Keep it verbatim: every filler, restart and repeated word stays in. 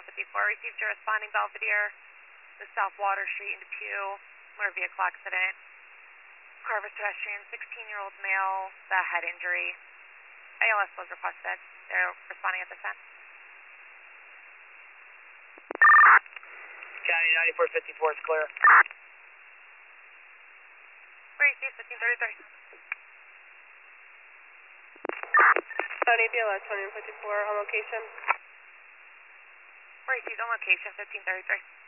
one fifty-four. Received your responding Belvedere, the South Water Street in Depew, motor vehicle accident. Car was pedestrian, sixteen-year-old male, the head injury. A L S was requested. They're responding at this time. County ninety-four fifty-four is clear. Received fifteen thirty-three. County B L S twenty fifty-four on location. Received on location fifteen thirty-three.